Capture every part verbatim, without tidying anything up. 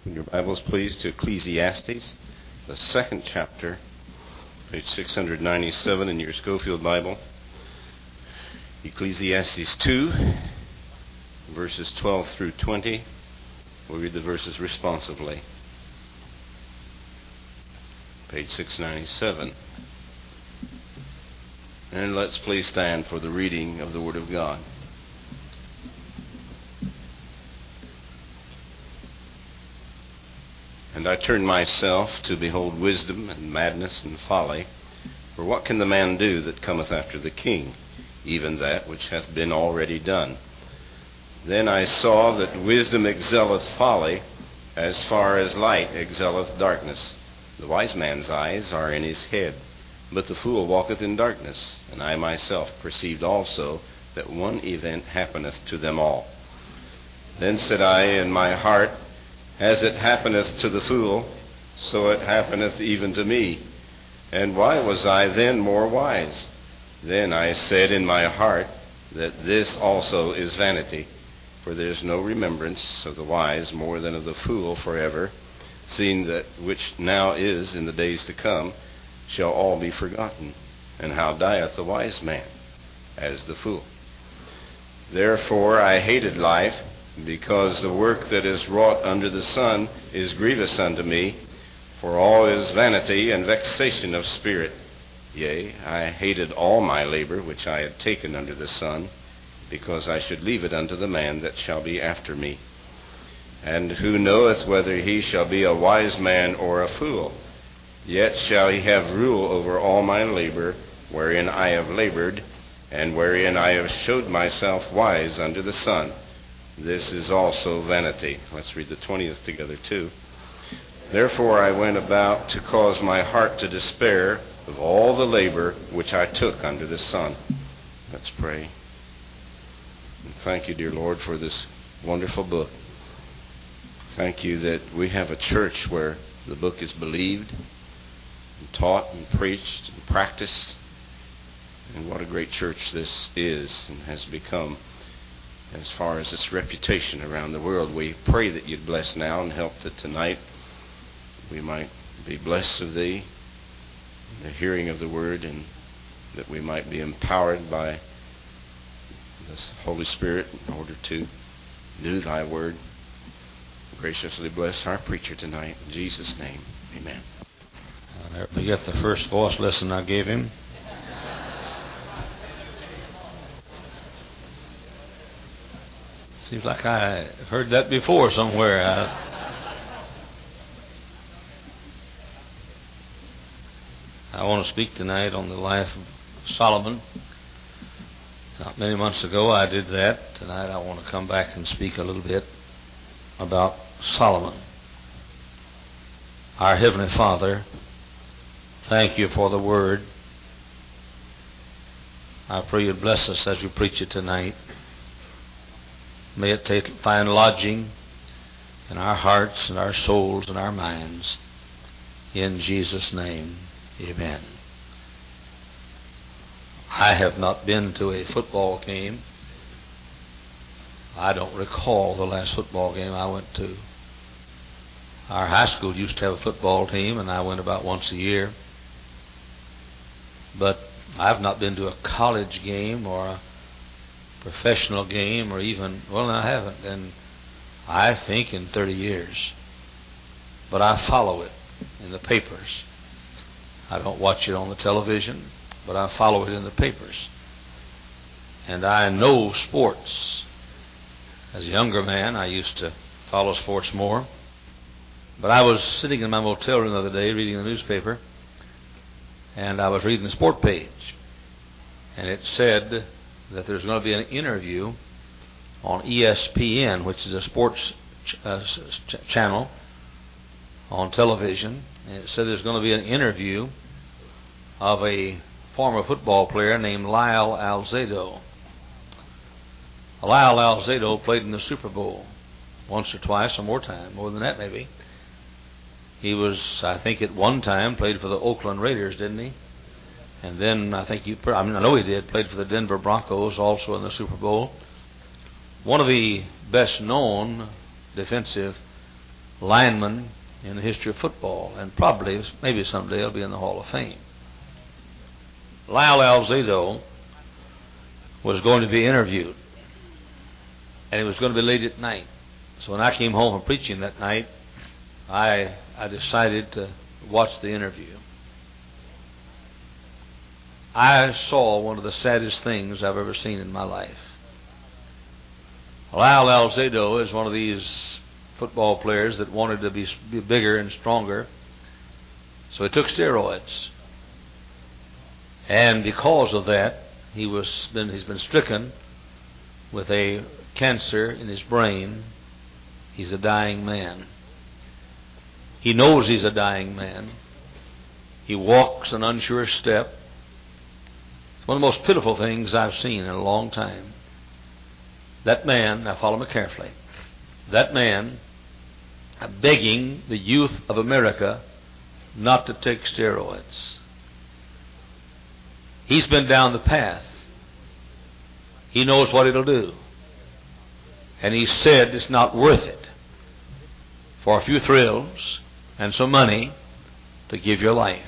In your Bibles, please, to Ecclesiastes, the second chapter, page six hundred ninety-seven in your Schofield Bible. Ecclesiastes two, verses twelve through twenty. We'll read the verses responsively. Page six ninety-seven. And let's please stand for the reading of the Word of God. And I turned myself to behold wisdom and madness and folly. For what can the man do that cometh after the king? Even that which hath been already done. Then I saw that wisdom excelleth folly, as far as light excelleth darkness. The wise man's eyes are in his head, but the fool walketh in darkness. And I myself perceived also that one event happeneth to them all. Then said I in my heart, As it happeneth to the fool, so it happeneth even to me. And why was I then more wise? Then I said in my heart that this also is vanity, for there is no remembrance of the wise more than of the fool forever, seeing that which now is in the days to come shall all be forgotten. And how dieth the wise man? As the fool. Therefore I hated life, because the work that is wrought under the sun is grievous unto me, for all is vanity and vexation of spirit. Yea, I hated all my labor which I had taken under the sun, because I should leave it unto the man that shall be after me. And who knoweth whether he shall be a wise man or a fool? Yet shall he have rule over all my labor, wherein I have labored, and wherein I have showed myself wise under the sun. This is also vanity. Let's read the twentieth together too. Therefore I went about to cause my heart to despair of all the labor which I took under the sun. Let's pray. And thank you, dear Lord, for this wonderful book. Thank you that we have a church where the book is believed, and taught, and preached, and practiced. And what a great church this is and has become. As far as its reputation around the world, we pray that you'd bless now and help that tonight we might be blessed of thee, the hearing of the word, and that we might be empowered by the Holy Spirit in order to do thy word. Graciously bless our preacher tonight. In Jesus' name, amen. I'll never forget the first voice lesson I gave him. Seems like I heard that before somewhere. I, I want to speak tonight on the life of Solomon. Not many months ago I did that. Tonight I want to come back and speak a little bit about Solomon. Our Heavenly Father, thank you for the Word. I pray you bless us as we preach it tonight. May it take, find lodging in our hearts and our souls and our minds. In Jesus' name, amen. I have not been to a football game. I don't recall the last football game I went to. Our high school used to have a football team, and I went about once a year. But I've not been to a college game or a professional game, or even, well, I haven't, and I think in thirty years. But I follow it in the papers. I don't watch it on the television, but I follow it in the papers. And I know sports. As a younger man, I used to follow sports more. But I was sitting in my motel room the other day reading the newspaper, and I was reading the sport page, and it said that there's going to be an interview on E S P N, which is a sports ch- uh, ch- channel on television. And it said there's going to be an interview of a former football player named Lyle Alzado. Lyle Alzado played in the Super Bowl once or twice, or more time, more than that maybe. He was, I think at one time, played for the Oakland Raiders, didn't he? And then I think you, I mean, I know he did, played for the Denver Broncos also in the Super Bowl. One of the best known defensive lineman in the history of football, and probably, maybe someday, he'll be in the Hall of Fame. Lyle Alzado was going to be interviewed, and it was going to be late at night. So when I came home from preaching that night, I I decided to watch the interview. I saw one of the saddest things I've ever seen in my life. Lyle Alzado is one of these football players that wanted to be, be bigger and stronger, so he took steroids. And because of that, he was been, he's been stricken with a cancer in his brain. He's a dying man. He knows he's a dying man. He walks an unsure step. It's one of the most pitiful things I've seen in a long time. That man, now follow me carefully, that man begging the youth of America not to take steroids. He's been down the path. He knows what it'll do. And he said it's not worth it for a few thrills and some money to give your life.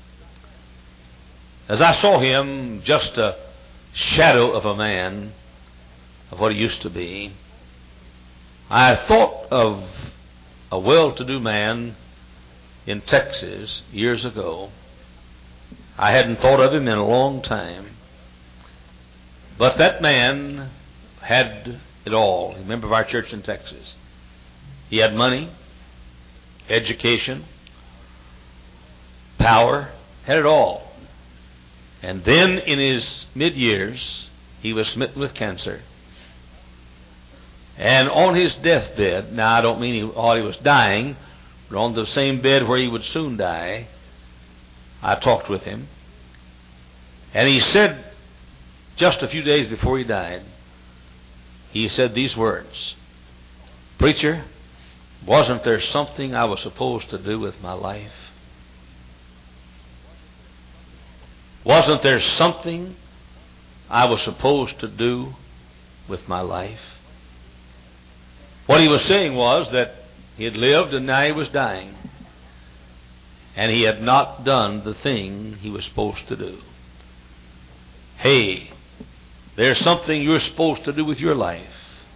As I saw him, just a shadow of a man of what he used to be, I thought of a well-to-do man in Texas years ago. I hadn't thought of him in a long time. But that man had it all. He's a member of our church in Texas. He had money, education, power, had it all. And then in his mid-years, he was smitten with cancer. And on his deathbed, now I don't mean he, while he was dying, but on the same bed where he would soon die, I talked with him. And he said, just a few days before he died, he said these words, "Preacher, wasn't there something I was supposed to do with my life? Wasn't there something I was supposed to do with my life?" What he was saying was that he had lived and now he was dying. And he had not done the thing he was supposed to do. Hey, there's something you're supposed to do with your life.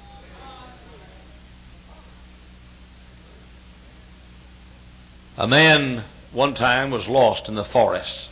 A man one time was lost in the forest.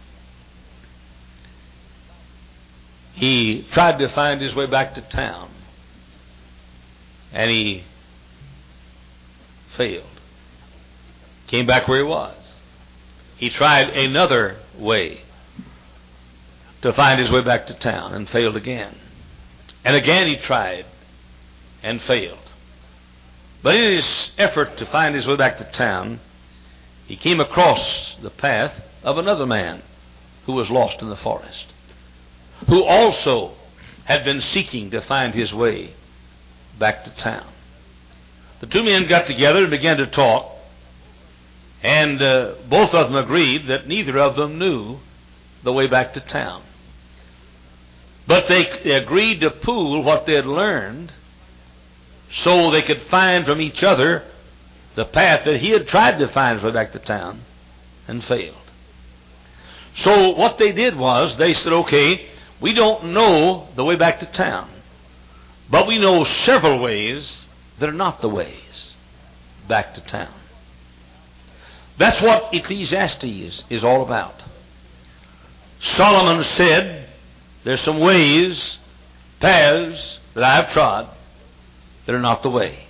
He tried to find his way back to town, and he failed. Came back where he was. He tried another way to find his way back to town and failed again. And again he tried and failed. But in his effort to find his way back to town, he came across the path of another man who was lost in the forest, who also had been seeking to find his way back to town. The two men got together and began to talk, and uh, both of them agreed that neither of them knew the way back to town. But they, they agreed to pool what they had learned so they could find from each other the path that he had tried to find his way back to town and failed. So what they did was they said, okay, we don't know the way back to town, but we know several ways that are not the ways back to town. That's what Ecclesiastes is all about. Solomon said, there's some ways, paths that I've trod that are not the way.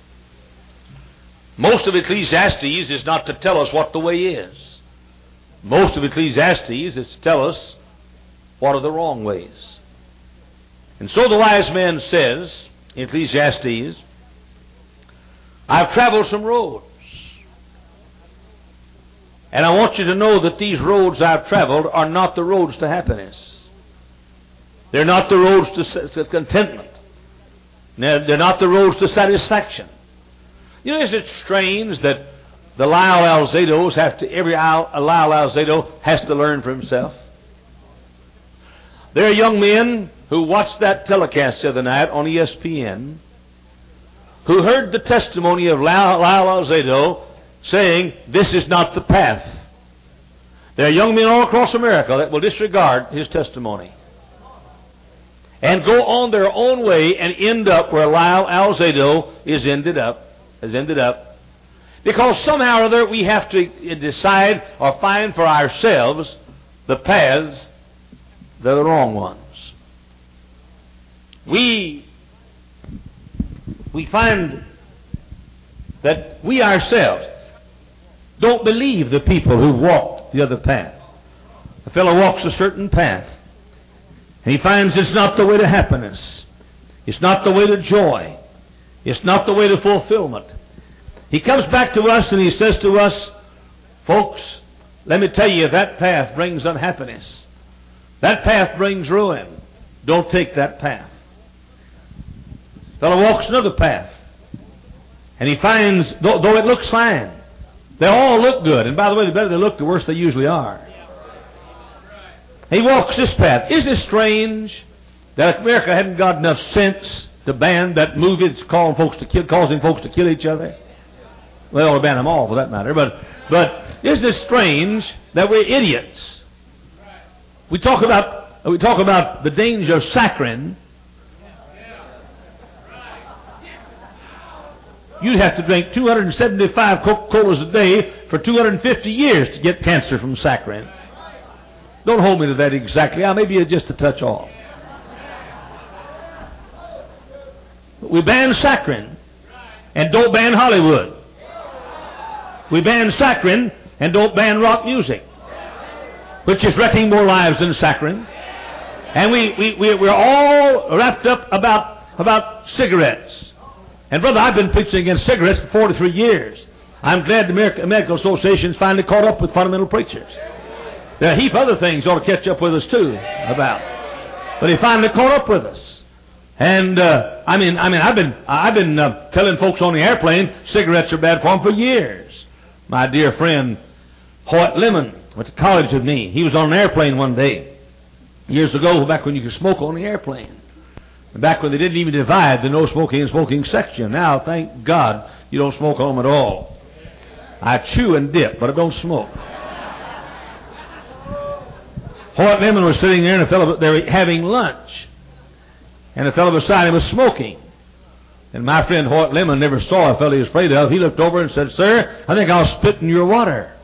Most of Ecclesiastes is not to tell us what the way is. Most of Ecclesiastes is to tell us what are the wrong ways. And so the wise man says in Ecclesiastes, I've traveled some roads, and I want you to know that these roads I've traveled are not the roads to happiness. They're not the roads to, to contentment. They're, they're not the roads to satisfaction. You know, isn't it strange that the Lyle Alzados have to, every Lyle Alzado has to learn for himself? There are young men who watched that telecast the other night on E S P N who heard the testimony of Lyle Alzado saying, this is not the path. There are young men all across America that will disregard his testimony and go on their own way and end up where Lyle Alzado is ended up, has ended up, because somehow or other we have to decide or find for ourselves the paths that are the wrong ones. We we find that we ourselves don't believe the people who walked the other path. A fellow walks a certain path, and he finds it's not the way to happiness. It's not the way to joy. It's not the way to fulfillment. He comes back to us and he says to us, folks, let me tell you, that path brings unhappiness. That path brings ruin. Don't take that path. The fellow walks another path, and he finds, though, though it looks fine, they all look good. And by the way, the better they look, the worse they usually are. He walks this path. Isn't it strange that America hadn't got enough sense to ban that movie that's calling folks to kill, causing folks to kill each other? Well, to ban them all for that matter. But but isn't it strange that we're idiots? We talk about we talk about the danger of saccharin. You'd have to drink two hundred seventy-five Coca-Colas a day for two hundred fifty years to get cancer from saccharin. Don't hold me to that exactly. I maybe just a touch off. We ban saccharin and don't ban Hollywood. We ban saccharin and don't ban rock music, which is wrecking more lives than saccharin. And we, we, we, we're all wrapped up about, about cigarettes. And brother, I've been preaching against cigarettes for forty-three years. I'm glad the American Medical Association's finally caught up with fundamental preachers. There are a heap of other things ought to catch up with us too about. But he finally caught up with us. And uh, I mean, I mean, I've been, I've been uh, telling folks on the airplane cigarettes are bad for them for years. My dear friend Hoyt Lemon went to college with me. He was on an airplane one day years ago, back when you could smoke on the airplane. Back when they didn't even divide the no smoking and smoking section. Now, thank God, you don't smoke on them at all. I chew and dip, but I don't smoke. Hoyt Lemon was sitting there, and a fellow they were having lunch, and a fellow beside him was smoking. And my friend Hoyt Lemon never saw a fellow he was afraid of. He looked over and said, "Sir, I think I'll spit in your water."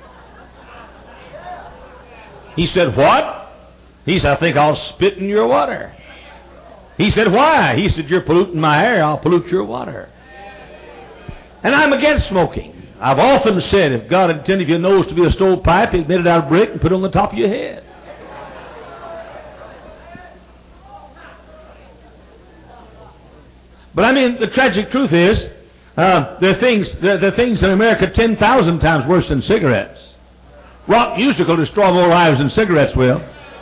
He said, "What?" He said, "I think I'll spit in your water." He said, "Why?" He said, "You're polluting my air, I'll pollute your water." And I'm against smoking. I've often said, if God intended your nose to be a stovepipe, He'd made it out of brick and put it on the top of your head. But I mean, the tragic truth is, uh, there are things, there, there are things in America ten thousand times worse than cigarettes. Rock music will destroy more lives than cigarettes will.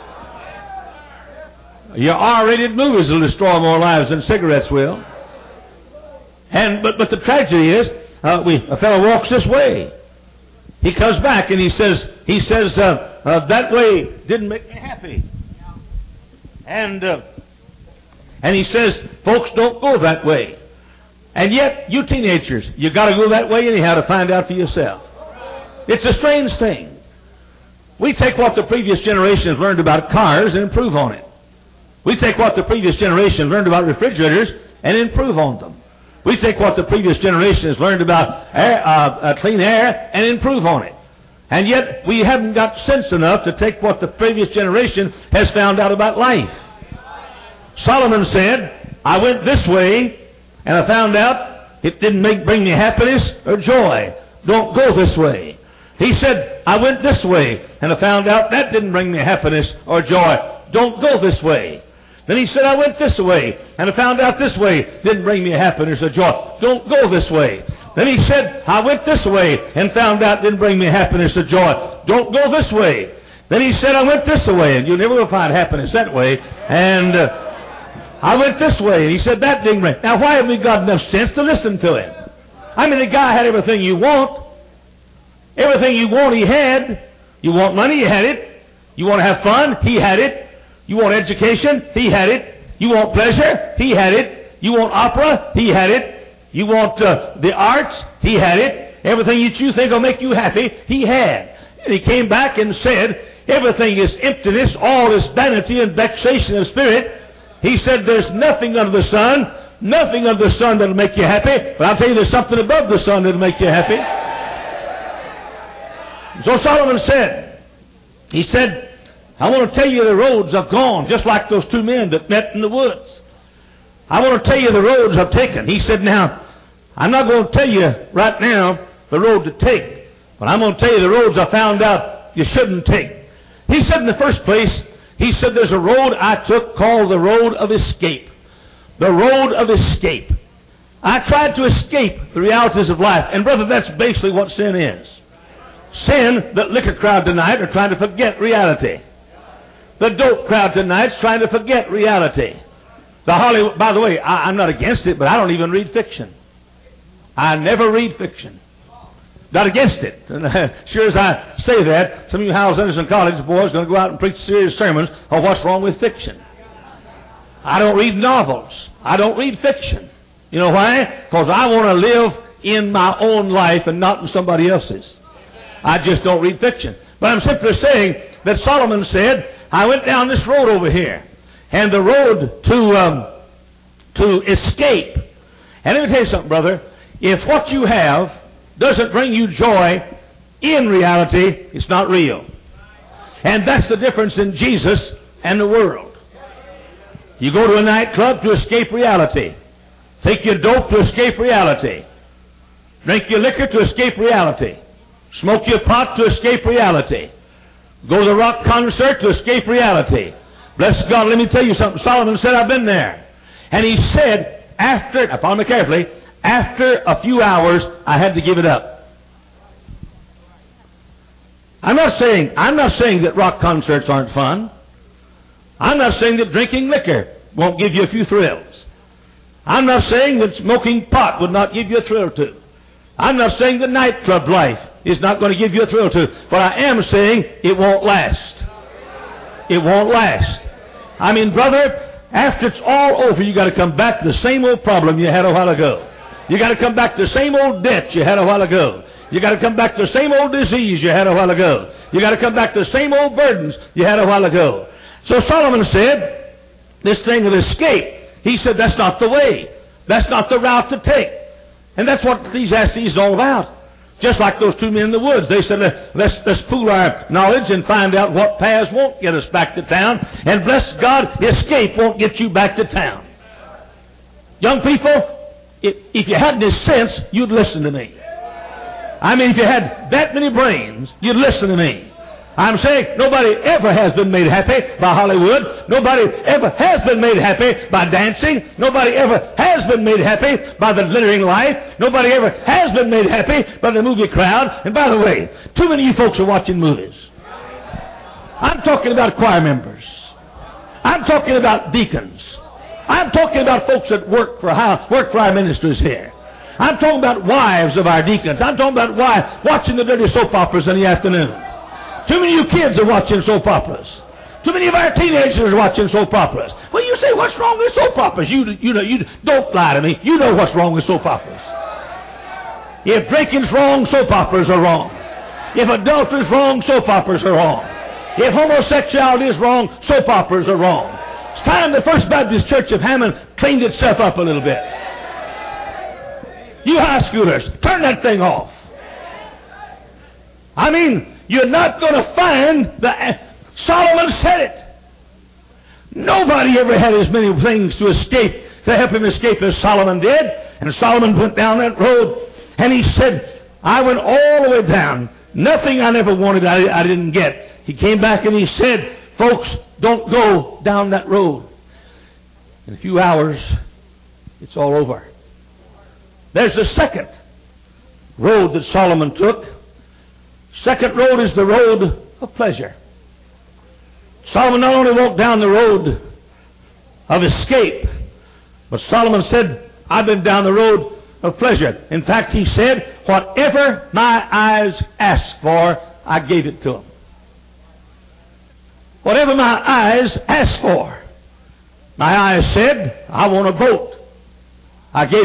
Your R-rated movies will destroy more lives than cigarettes will. And but but the tragedy is, uh, we a fellow walks this way. He comes back and he says he says uh, uh, that way didn't make me happy. And uh, and he says, folks, don't go that way. And yet, you teenagers, you got to go that way anyhow to find out for yourself. It's a strange thing. We take what the previous generation has learned about cars and improve on it. We take what the previous generation learned about refrigerators and improve on them. We take what the previous generation has learned about air, uh, uh, clean air and improve on it. And yet we haven't got sense enough to take what the previous generation has found out about life. Solomon said, I went this way and I found out it didn't make, bring me happiness or joy. Don't go this way. He said, I went this way and I found out that didn't bring me happiness or joy. Don't go this way. Then he said, I went this way, and I found out this way didn't bring me happiness or joy. Don't go this way. Then he said, I went this way, and found out didn't bring me happiness or joy. Don't go this way. Then he said, I went this way, and you never will find happiness that way. And uh, I went this way, and he said, that didn't bring. Now, why haven't we got enough sense to listen to him? I mean, the guy had everything you want. Everything you want, he had. You want money, he had it. You want to have fun, he had it. You want education? He had it. You want pleasure? He had it. You want opera? He had it. You want uh, the arts? He had it. Everything that you think will make you happy, he had. And he came back and said, everything is emptiness, all is vanity and vexation of spirit. He said, there's nothing under the sun, nothing under the sun that'll make you happy. But I'll tell you, there's something above the sun that'll make you happy. So Solomon said, he said, I want to tell you the roads I've gone, just like those two men that met in the woods. I want to tell you the roads I've taken. He said, now, I'm not going to tell you right now the road to take, but I'm going to tell you the roads I found out you shouldn't take. He said in the first place, he said there's a road I took called the road of escape. The road of escape. I tried to escape the realities of life. And brother, that's basically what sin is. Sin, the liquor crowd tonight are trying to forget reality. The dope crowd tonight is trying to forget reality. The Hollywood, by the way, I, I'm not against it, but I don't even read fiction. I never read fiction. Not against it. And uh, sure as I say that, some of you Howells Anderson College boys are going to go out and preach serious sermons on what's wrong with fiction. I don't read novels. I don't read fiction. You know why? Because I want to live in my own life and not in somebody else's. I just don't read fiction. But I'm simply saying that Solomon said, I went down this road over here, and the road to um, to escape. And let me tell you something, brother. If what you have doesn't bring you joy in reality, it's not real. And that's the difference in Jesus and the world. You go to a nightclub to escape reality. Take your dope to escape reality. Drink your liquor to escape reality. Smoke your pot to escape reality. Go to the rock concert to escape reality. Bless God, let me tell you something. Solomon said, I've been there. And he said, after, now follow me carefully, after a few hours, I had to give it up. I'm not saying, I'm not saying that rock concerts aren't fun. I'm not saying that drinking liquor won't give you a few thrills. I'm not saying that smoking pot would not give you a thrill or two. I'm not saying that nightclub life is not going to give you a thrill or two. But I am saying it won't last. It won't last. I mean, brother, after it's all over, you got to come back to the same old problem you had a while ago. You got to come back to the same old debt you had a while ago. You got to come back to the same old disease you had a while ago. You got to come back to the same old burdens you had a while ago. So Solomon said, this thing of escape, he said that's not the way. That's not the route to take. And that's what Ecclesiastes is all about. Just like those two men in the woods. They said, let's, let's pool our knowledge and find out what paths won't get us back to town. And bless God, escape won't get you back to town. Young people, if, if you had this sense, you'd listen to me. I mean, if you had that many brains, you'd listen to me. I'm saying nobody ever has been made happy by Hollywood. Nobody ever has been made happy by dancing. Nobody ever has been made happy by the glittering life. Nobody ever has been made happy by the movie crowd. And by the way, too many of you folks are watching movies. I'm talking about choir members. I'm talking about deacons. I'm talking about folks that work for how, work for our ministers here. I'm talking about wives of our deacons. I'm talking about wives watching the dirty soap operas in the afternoon. Too many of you kids are watching soap operas. Too many of our teenagers are watching soap operas. Well, you say, what's wrong with soap operas? You, you know, you don't lie to me. You know what's wrong with soap operas. If drinking's wrong, soap operas are wrong. If adultery's wrong, soap operas are wrong. If homosexuality is wrong, soap operas are wrong. It's time the First Baptist Church of Hammond cleaned itself up a little bit. You high schoolers, turn that thing off. I mean, you're not going to find the... Solomon said it. Nobody ever had as many things to escape, to help him escape as Solomon did. And Solomon went down that road, and he said, I went all the way down. Nothing I never wanted I, I didn't get. He came back and he said, folks, don't go down that road. In a few hours, it's all over. There's the second road that Solomon took. Second road is the road of pleasure. Solomon not only walked down the road of escape, but Solomon said, I've been down the road of pleasure. In fact, he said, whatever my eyes asked for, I gave it to them. Whatever my eyes asked for. My eyes said, I want a boat. I gave it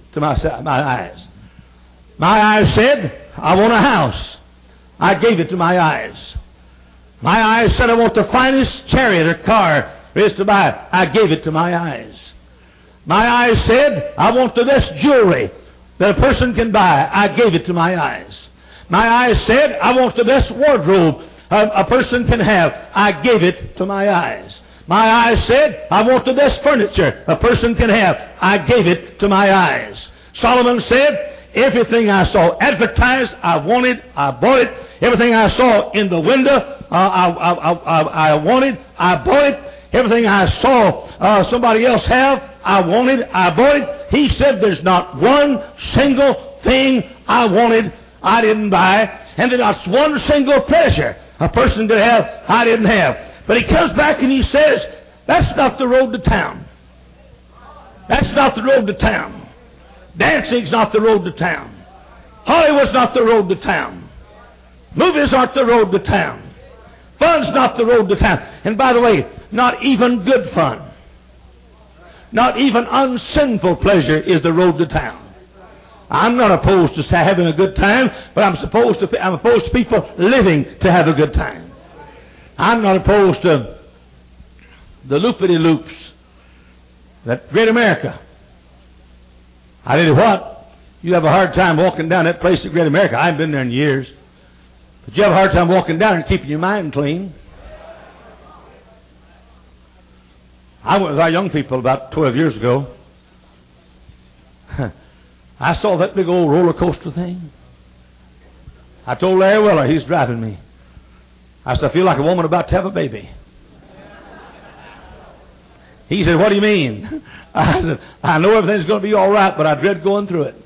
to my, my eyes. My eyes said, I want a house. I gave it to my eyes. My eyes said, I want the finest chariot or car there is to buy. I gave it to my eyes. My eyes said, I want the best jewelry that a person can buy. I gave it to my eyes. My eyes said, I want the best wardrobe a, a person can have. I gave it to my eyes. My eyes said, I want the best furniture a person can have. I gave it to my eyes. Solomon said, everything I saw advertised, I wanted, I bought it. Everything I saw in the window, uh, I, I, I, I wanted, I bought it. Everything I saw uh, somebody else have, I wanted, I bought it. He said there's not one single thing I wanted, I didn't buy. And there's not one single pleasure a person could have, I didn't have. But he comes back and he says, that's not the road to town. That's not the road to town. Dancing's not the road to town. Hollywood's not the road to town. Movies aren't the road to town. Fun's not the road to town. And by the way, not even good fun, not even unsinful pleasure is the road to town. I'm not opposed to having a good time, but I'm supposed to. I'm opposed to people living to have a good time. I'm not opposed to the loopity-loops that Great America. I tell you what, you have a hard time walking down that place at Great America. I haven't been there in years. But you have a hard time walking down and keeping your mind clean. I went with our young people about twelve years ago. I saw that big old roller coaster thing. I told Larry Weller, he's driving me. I said, I feel like a woman about to have a baby. He said, what do you mean? I said, I know everything's going to be all right, but I dread going through it.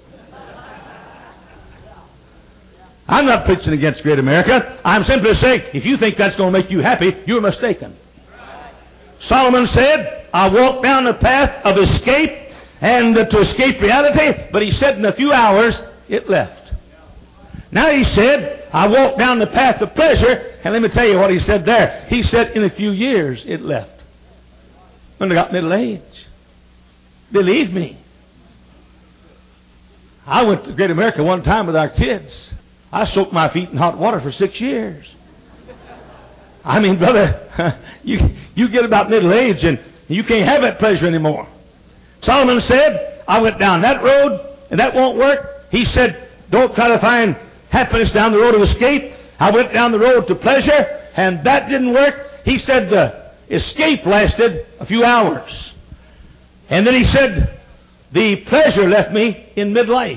I'm not preaching against Great America. I'm simply saying, if you think that's going to make you happy, you're mistaken. Solomon said, I walked down the path of escape and uh, to escape reality, but he said in a few hours, it left. Now he said, I walked down the path of pleasure, and let me tell you what he said there. He said, in a few years, it left. When I got middle age. Believe me. I went to Great America one time with our kids. I soaked my feet in hot water for six years. I mean, brother, you, you get about middle age and you can't have that pleasure anymore. Solomon said, I went down that road and that won't work. He said, don't try to find happiness down the road of escape. I went down the road to pleasure and that didn't work. He said the escape lasted a few hours. And then he said, the pleasure left me in midlife.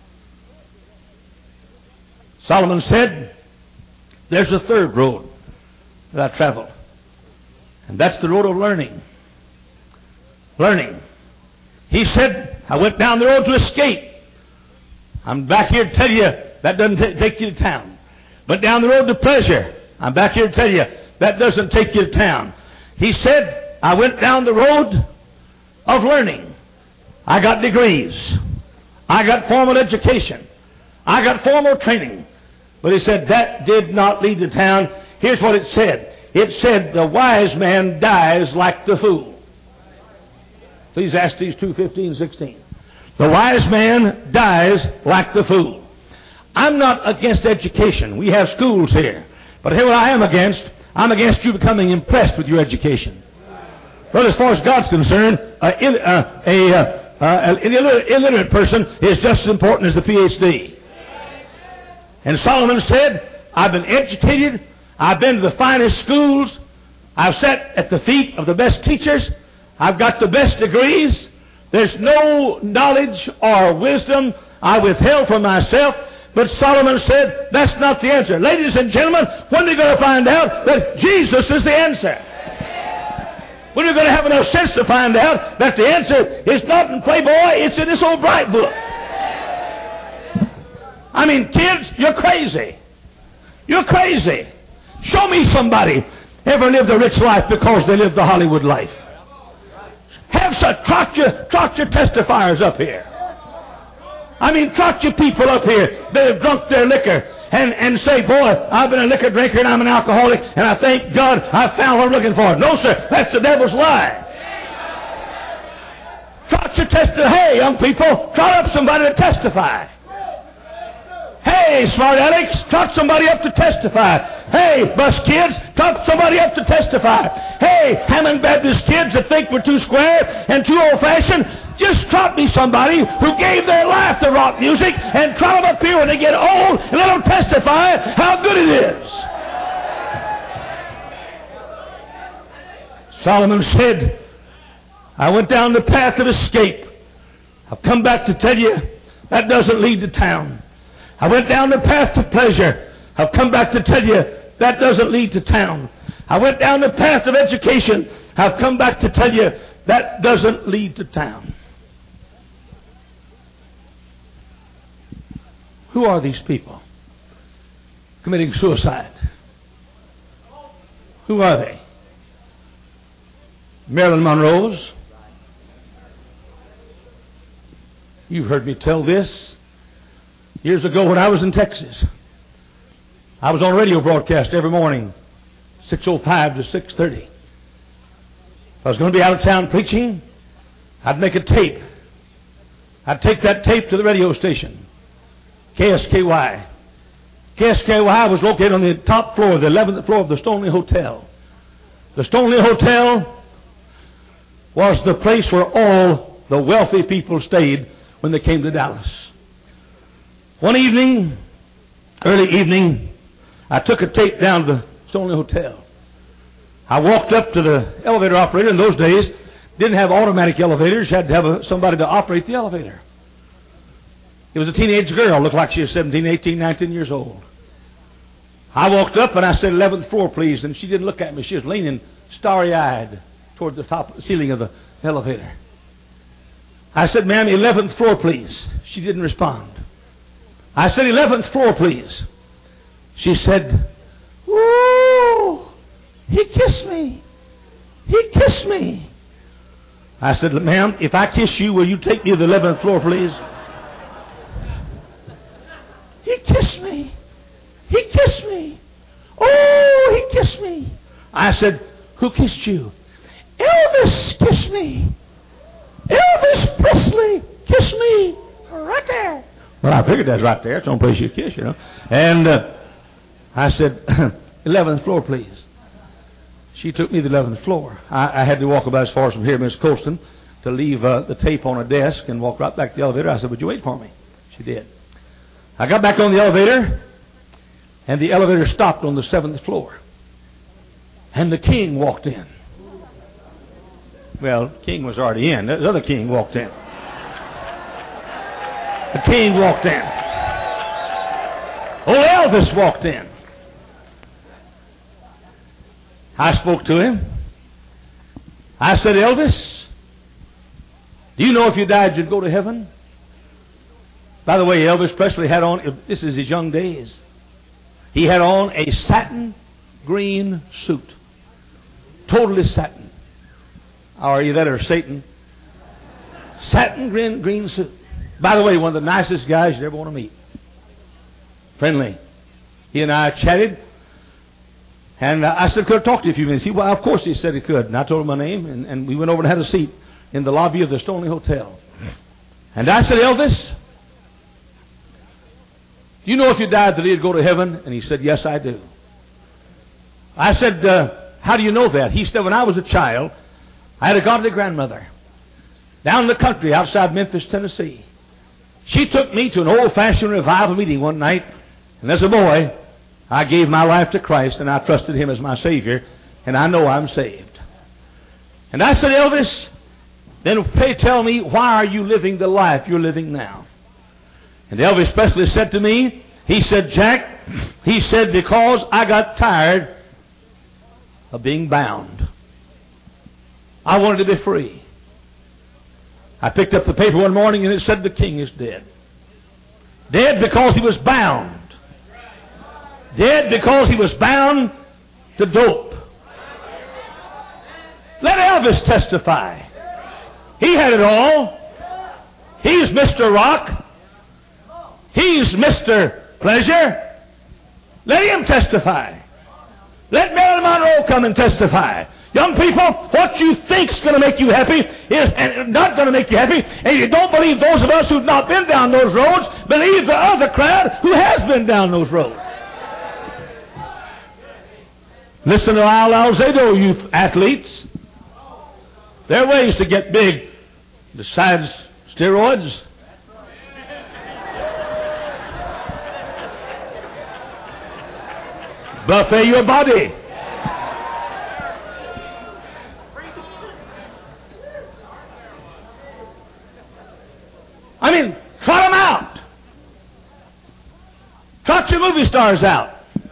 Solomon said, there's a third road that I travel. And that's the road of learning. Learning. He said, I went down the road to escape. I'm back here to tell you that doesn't t- take you to town. But down the road to pleasure, I'm back here to tell you that doesn't take you to town. He said, I went down the road of learning. I got degrees. I got formal education. I got formal training. But he said, that did not lead to town. Here's what it said. It said, the wise man dies like the fool. Ecclesiastes two fifteen, sixteen. The wise man dies like the fool. I'm not against education. We have schools here. But here what I am against, I'm against you becoming impressed with your education. But as far as God's concerned, uh, in, uh, a, uh, uh, an illiterate person is just as important as the P H D. And Solomon said, I've been educated. I've been to the finest schools. I've sat at the feet of the best teachers. I've got the best degrees. There's no knowledge or wisdom I withheld from myself. But Solomon said, that's not the answer. Ladies and gentlemen, when are you going to find out that Jesus is the answer? When are you going to have enough sense to find out that the answer is not in Playboy, it's in this old bright book? I mean, kids, you're crazy. You're crazy. Show me somebody ever lived a rich life because they lived the Hollywood life. Have some, trot your, trot your testifiers up here. I mean, trot your people up here that have drunk their liquor and, and say, boy, I've been a liquor drinker and I'm an alcoholic and I thank God I found what I'm looking for. No, sir, that's the devil's lie. Trot Don't you testify? Hey, young people, trot up somebody to testify. Hey, smart alecks, trot somebody up to testify. Hey, bus kids, trot somebody up to testify. Hey, Hammond Baptist kids that think we're too square and too old-fashioned, just trot me somebody who gave their life to rock music and trot them up here when they get old and let them testify how good it is. Solomon said, I went down the path of escape. I've come back to tell you that doesn't lead to town. I went down the path of pleasure. I've come back to tell you that doesn't lead to town. I went down the path of education. I've come back to tell you that doesn't lead to town. Who are these people committing suicide? Who are they? Marilyn Monroe's. You've heard me tell this. Years ago when I was in Texas, I was on a radio broadcast every morning, six oh five to six thirty. If I was going to be out of town preaching, I'd make a tape. I'd take that tape to the radio station, K S K Y. K S K Y was located on the top floor, the eleventh floor of the Stoneleigh Hotel. The Stoneleigh Hotel was the place where all the wealthy people stayed when they came to Dallas. One evening, early evening, I took a tape down to the Stoneleigh Hotel. I walked up to the elevator operator. In those days, didn't have automatic elevators. You had to have a, somebody to operate the elevator. It was a teenage girl. Looked like she was seventeen, eighteen, nineteen years old. I walked up and I said, eleventh floor, please. And she didn't look at me. She was leaning starry-eyed toward the top ceiling of the elevator. I said, ma'am, eleventh floor, please. She didn't respond. I said, eleventh floor, please. She said, ooh, he kissed me. He kissed me. I said, ma'am, if I kiss you, will you take me to the eleventh floor, please? He kissed me. He kissed me. Oh, he kissed me. I said, who kissed you? Elvis kissed me. Elvis Presley kissed me right there. Well, I figured that's right there. It's the only place you kiss, you know. And uh, I said, eleventh floor, please. She took me to the eleventh floor. I, I had to walk about as far as from here, Miss Colston, to leave uh, the tape on a desk and walk right back to the elevator. I said, would you wait for me? She did. I got back on the elevator, and the elevator stopped on the seventh floor. And the king walked in. Well, the king was already in. The other king walked in. The king walked in. Old Elvis walked in. I spoke to him. I said, Elvis, do you know if you died you'd go to heaven? By the way, Elvis Presley had on, this is his young days, he had on a satin green suit. Totally satin. Are you that or Satan? Satin green, green suit. By the way, one of the nicest guys you ever want to meet. Friendly. He and I chatted. And uh, I said, could I talk to you a few minutes? He, well, of course he said he could. And I told him my name. And, and we went over and had a seat in the lobby of the Stoneleigh Hotel. And I said, Elvis, do you know if you died that you'd go to heaven? And he said, yes, I do. I said, uh, how do you know that? He said, when I was a child, I had a godly grandmother down in the country outside Memphis, Tennessee. She took me to an old-fashioned revival meeting one night, and as a boy, I gave my life to Christ, and I trusted Him as my Savior, and I know I'm saved. And I said, Elvis, then pray tell me, why are you living the life you're living now? And Elvis Presley said to me, he said, Jack, he said, because I got tired of being bound. I wanted to be free. I picked up the paper one morning and it said the king is dead. Dead because he was bound. Dead because he was bound to dope. Let Elvis testify. He had it all. He's Mister Rock. He's Mister Pleasure. Let him testify. Let Marilyn Monroe come and testify. Young people, what you think's going to make you happy is and not going to make you happy. And you don't believe those of us who've not been down those roads. Believe the other crowd who has been down those roads. Listen to Al Alzado, you athletes. There are ways to get big besides steroids. Buffet your body. I mean, trot them out. Trot your movie stars out.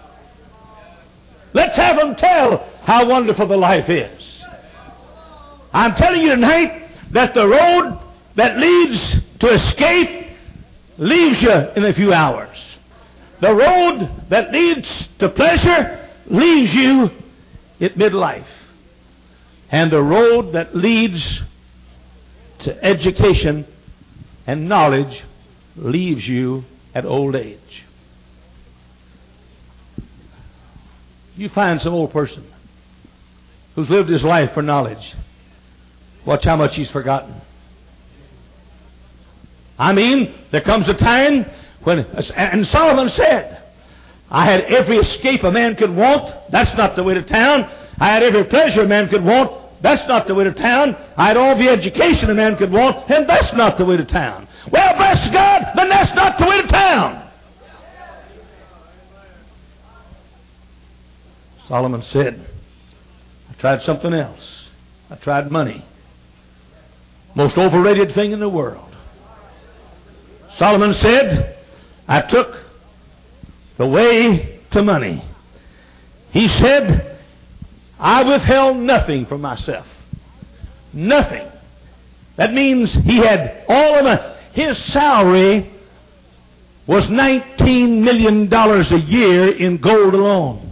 Let's have them tell how wonderful the life is. I'm telling you tonight that the road that leads to escape leaves you in a few hours. The road that leads to pleasure leaves you at midlife. And the road that leads to education and knowledge leaves you at old age. You find some old person who's lived his life for knowledge. Watch how much he's forgotten. I mean, there comes a time when, and Solomon said, I had every escape a man could want. That's not the way to town. I had every pleasure a man could want. That's not the way to town. I had all the education a man could want, and that's not the way to town. Well, bless God, then that's not the way to town. Solomon said, I tried something else. I tried money. Most overrated thing in the world. Solomon said, I took the way to money. He said, I withheld nothing from myself. Nothing. That means he had all of my, his salary was nineteen million dollars a year in gold alone.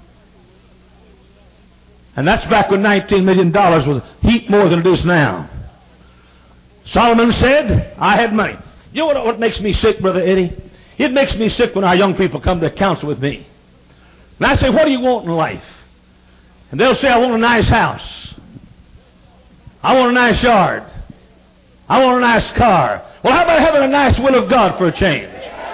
And that's back when nineteen million dollars was a heap more than it is now. Solomon said, I had money. You know what, what makes me sick, Brother Eddie? It makes me sick when our young people come to counsel with me. And I say, what do you want in life? And they'll say, I want a nice house. I want a nice yard. I want a nice car. Well, how about having a nice will of God for a change?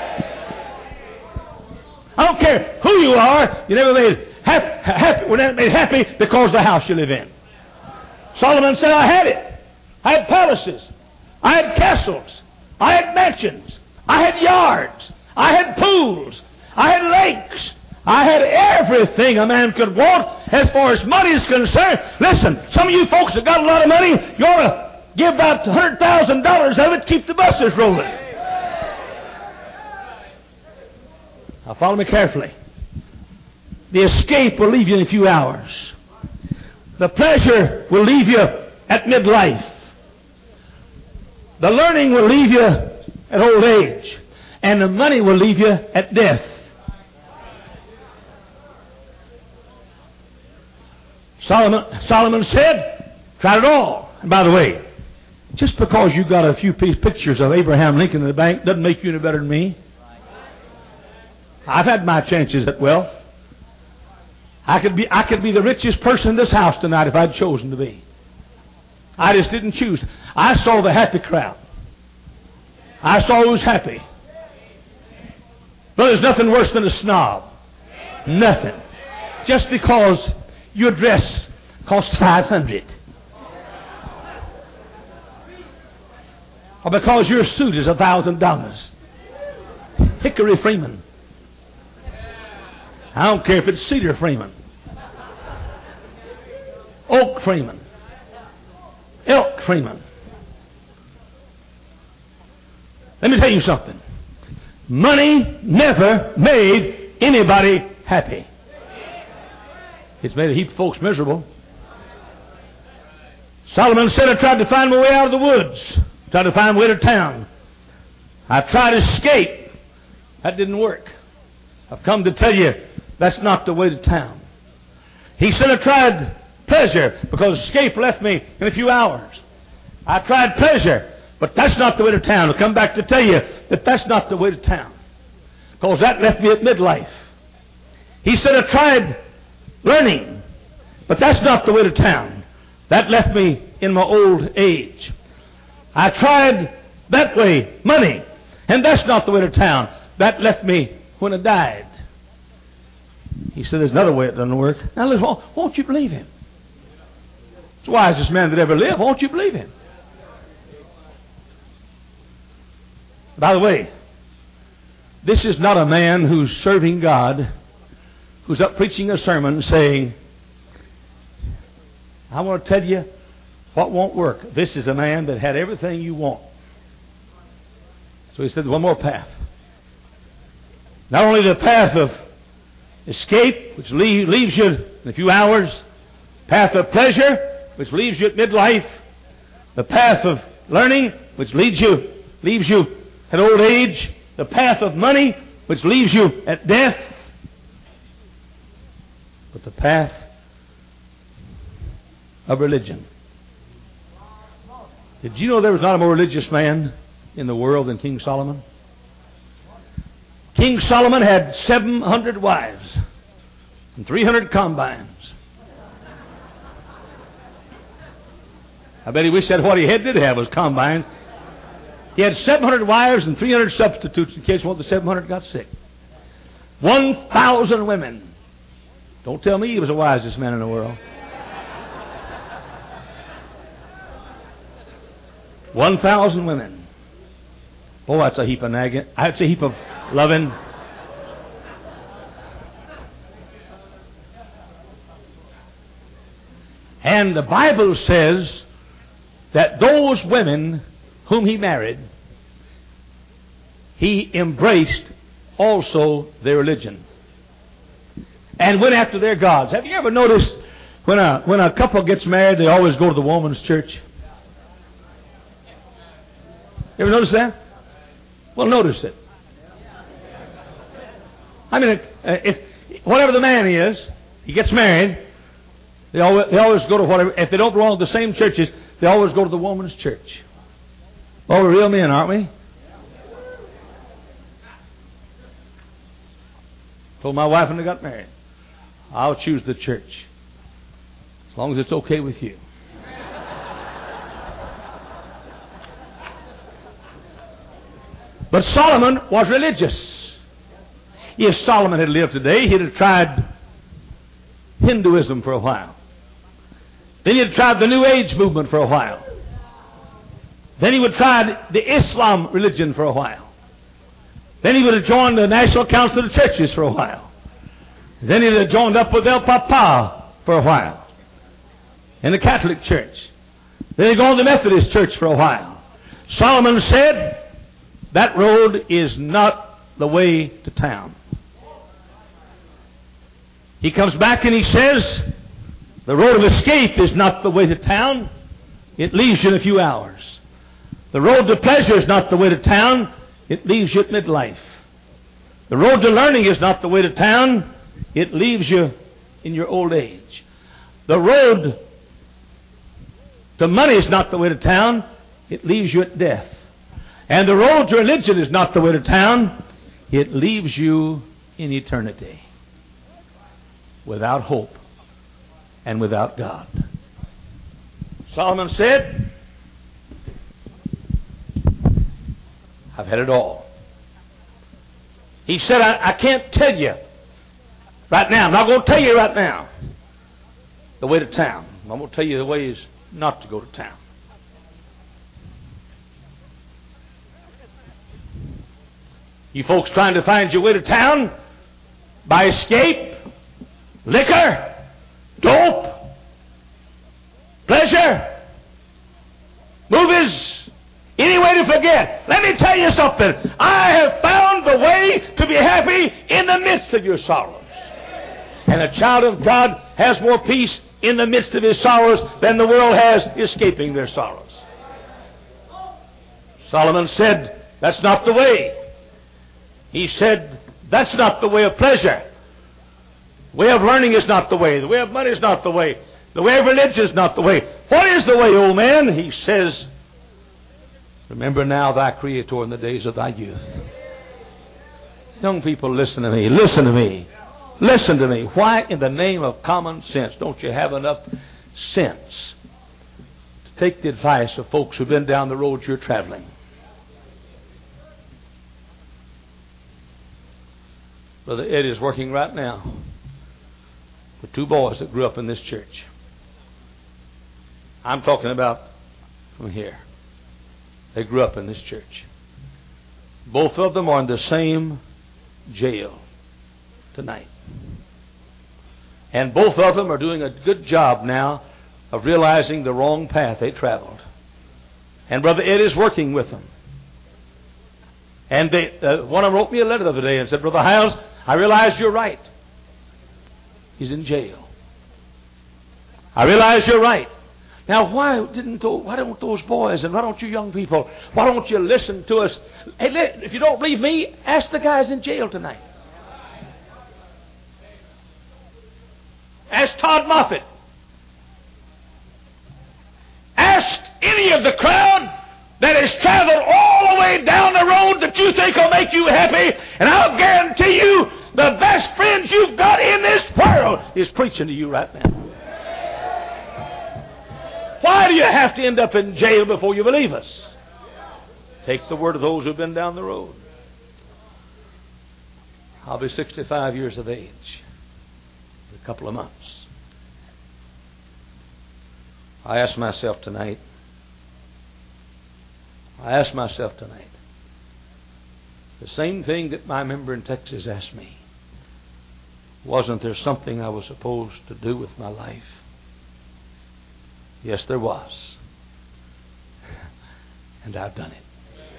I don't care who you are. You never made happy, happy, we're never made happy because of the house you live in. Solomon said, I had it. I had palaces. I had castles. I had mansions. I had yards. I had pools. I had lakes. I had everything a man could want as far as money is concerned. Listen, some of you folks that got a lot of money, you ought to give about one hundred thousand dollars of it to keep the buses rolling. Now follow me carefully. The escape will leave you in a few hours. The pleasure will leave you at midlife. The learning will leave you at old age. And the money will leave you at death. Solomon, Solomon said, tried it all. And by the way, just because you got a few pictures of Abraham Lincoln in the bank doesn't make you any better than me. I've had my chances at wealth. I could be, I could be the richest person in this house tonight if I'd chosen to be. I just didn't choose. I saw the happy crowd. I saw who's happy. But there's nothing worse than a snob. Nothing. Just because your dress costs five hundred dollars. Or because your suit is a thousand dollars. Hickory Freeman. I don't care if it's Cedar Freeman. Oak Freeman. Elk Freeman. Let me tell you something. Money never made anybody happy. It's made a heap of folks miserable. Solomon said, I tried to find my way out of the woods. Tried to find my way to town. I tried to escape. That didn't work. I've come to tell you, that's not the way to town. He said, I tried pleasure because escape left me in a few hours. I tried pleasure, but that's not the way to town. I'll come back to tell you that that's not the way to town. Because that left me at midlife. He said, I tried learning, But that's not the way to town. That left me in my old age. I tried that way, money, and that's not the way to town. That left me when I died. He said, there's another way it doesn't work. Now listen, won't you believe him? It's the wisest man that ever lived. Won't you believe him? By the way, this is not a man who's serving God, who's up preaching a sermon saying, I want to tell you what won't work. This is a man that had everything you want. So he said, one more path. Not only the path of escape, which leave, leaves you in a few hours, path of pleasure, which leaves you at midlife, the path of learning, which leads you, leaves you at old age, the path of money, which leaves you at death, but the path of religion. Did you know there was not a more religious man in the world than King Solomon? King Solomon had seven hundred wives and three hundred concubines. I bet he wished that what he had did have was concubines. He had seven hundred wives and three hundred substitutes in case one of the seven hundred got sick. one thousand women. Don't tell me he was the wisest man in the world. one thousand women. Oh, that's a heap of nagging. That's a heap of loving. And the Bible says that those women whom he married, he embraced also their religion and went after their gods. Have you ever noticed when a, when a couple gets married, they always go to the woman's church? You ever notice that? Well, notice it. I mean, if, if whatever the man is, he gets married, they always, they always go to whatever. If they don't belong to the same churches, they always go to the woman's church. Well, we're real men, aren't we? Told my wife when I got married, I'll choose the church as long as it's okay with you. But Solomon was religious. If Solomon had lived today, he'd have tried Hinduism for a while. Then he'd have tried the New Age movement for a while. Then he would have tried the Islam religion for a while. Then he would have joined the National Council of the Churches for a while. Then he'd have joined up with El Papa for a while in the Catholic Church. Then he'd gone to the Methodist Church for a while. Solomon said, that road is not the way to town. He comes back and he says, the road of escape is not the way to town. It leaves you in a few hours. The road to pleasure is not the way to town. It leaves you at midlife. The road to learning is not the way to town. It leaves you in your old age. The road to money is not the way to town. It leaves you at death. And the road to religion is not the way to town. It leaves you in eternity without hope and without God. Solomon said, I've had it all. He said, I, I can't tell you right now. I'm not going to tell you right now the way to town. I'm going to tell you the ways not to go to town. You folks trying to find your way to town by escape, liquor, dope, pleasure, movies, any way to forget. Let me tell you something. I have found the way to be happy in the midst of your sorrows. And a child of God has more peace in the midst of his sorrows than the world has escaping their sorrows. Solomon said, that's not the way. He said, that's not the way of pleasure. The way of learning is not the way. The way of money is not the way. The way of religion is not the way. What is the way, old man? He says, remember now thy Creator in the days of thy youth. Young people, listen to me. Listen to me. Listen to me. Why in the name of common sense don't you have enough sense to take the advice of folks who've been down the road you're traveling? Brother Ed is working right now with two boys that grew up in this church. I'm talking about from here. They grew up in this church. Both of them are in the same jail tonight. And both of them are doing a good job now of realizing the wrong path they traveled. And Brother Ed is working with them. And they, uh, one of them wrote me a letter the other day and said, Brother Hiles, I realize you're right. He's in jail. I realize you're right. Now, why didn't those, why don't those boys and why don't you young people, why don't you listen to us? Hey, if you don't believe me, ask the guys in jail tonight. Ask Todd Moffett. Ask any of the crowd that has traveled all the way down the road that you think will make you happy, and I'll guarantee you the best friends you've got in this world is preaching to you right now. Why do you have to end up in jail before you believe us? Take the word of those who've been down the road. I'll be sixty-five years of age in a couple of months. I ask myself tonight, I ask myself tonight, the same thing that my member in Texas asked me. Wasn't there something I was supposed to do with my life? Yes, there was. And I've done it.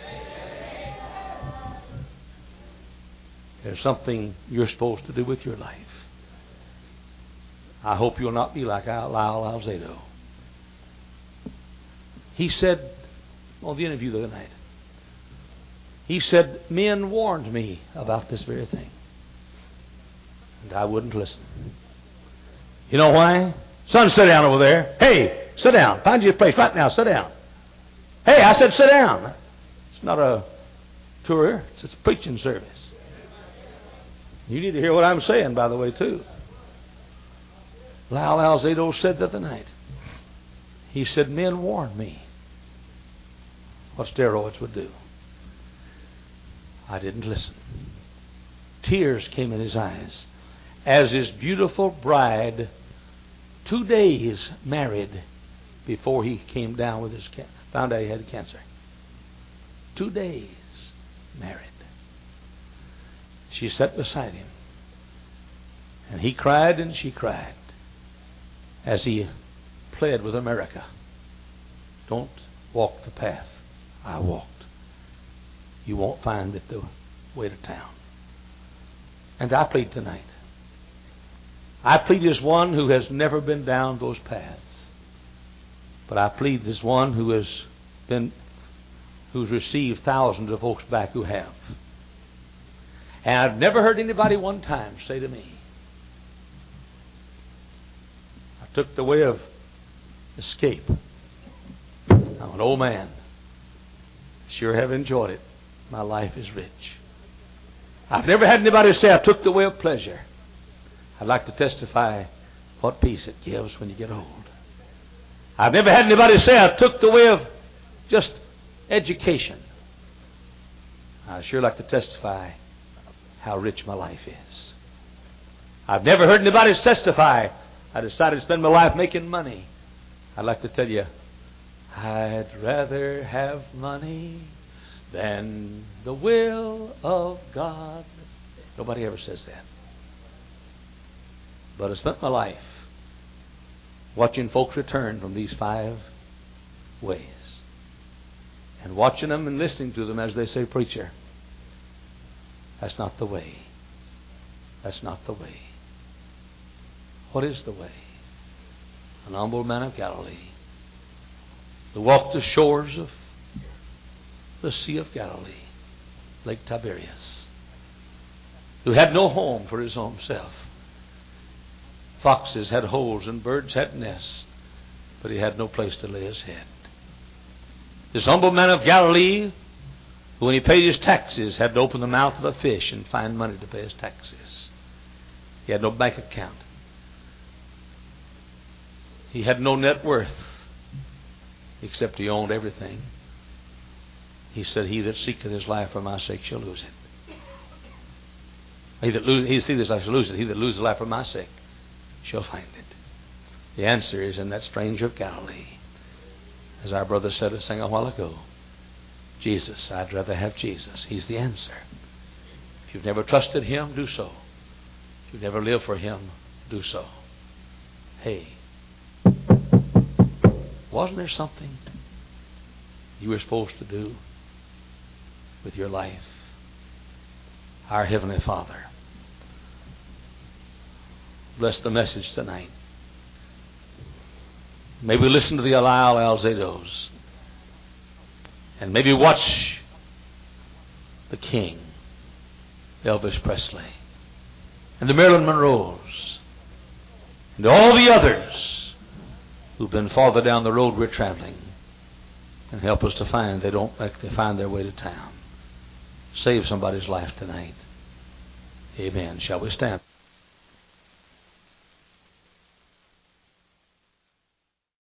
There's something you're supposed to do with your life. I hope you'll not be like Lyle Alzado. He said on the interview the other night, he said, men warned me about this very thing. And I wouldn't listen. You know why? Son, sit down over there. Hey, sit down. Find you a place right now. Sit down. Hey, I said sit down. It's not a tour. It's a preaching service. You need to hear what I'm saying, by the way, too. Lyle Alzado said the other night. He said, men warned me what steroids would do. I didn't listen. Tears came in his eyes as his beautiful bride, two days married before he came down with his cancer, found out he had cancer. Two days married. She sat beside him, and he cried and she cried as he pled with America. Don't walk the path I walked. You won't find it the way to town. And I plead tonight. I plead as one who has never been down those paths. But I plead as one who has been, who's received thousands of folks back who have. And I've never heard anybody one time say to me, I took the way of escape. I'm an old man. Sure have enjoyed it. My life is rich. I've never had anybody say I took the way of pleasure. I'd like to testify what peace it gives when you get old. I've never had anybody say I took the way of just education. I'd sure like to testify how rich my life is. I've never heard anybody testify I decided to spend my life making money. I'd like to tell you, I'd rather have money than the will of God. Nobody ever says that. But I spent my life watching folks return from these five ways. And watching them and listening to them as they say, preacher, that's not the way. That's not the way. What is the way? An humble man of Galilee who walked the shores of the Sea of Galilee, Lake Tiberias, who had no home for his own self. Foxes had holes and birds had nests, but he had no place to lay his head. This humble man of Galilee, who when he paid his taxes had to open the mouth of a fish and find money to pay his taxes. He had no bank account. He had no net worth, except he owned everything. He said, he that seeketh his life for my sake shall lose it. He that lose, he that seeketh his life shall lose it. He that loses his life for my sake shall find it. The answer is in that stranger of Galilee. As our brother said, sang a while ago, Jesus, I'd rather have Jesus. He's the answer. If you've never trusted Him, do so. If you've never lived for Him, do so. Hey, wasn't there something you were supposed to do with your life? Our Heavenly Father, bless the message tonight. Maybe listen to the Lyle Alzados. And maybe watch the King, Elvis Presley, and the Marilyn Monroes, and all the others who've been farther down the road we're traveling, and help us to find they don't like they find their way to town. Save somebody's life tonight. Amen. Shall we stand?